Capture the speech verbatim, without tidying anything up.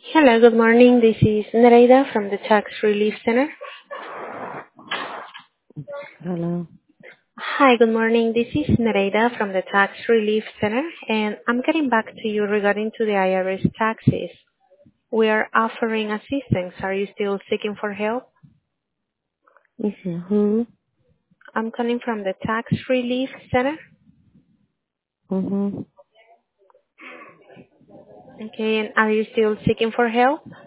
Hello, good morning. This is Nereida from the Tax Relief Center. Hello. Hi, good morning. This is Nereida from the Tax Relief Center, and I'm getting back to you regarding to the I R S taxes. We are offering assistance. Are you still seeking for help? You said who? I'm calling from the Tax Relief Center. Mm-hmm. Okay, and are you still seeking for help?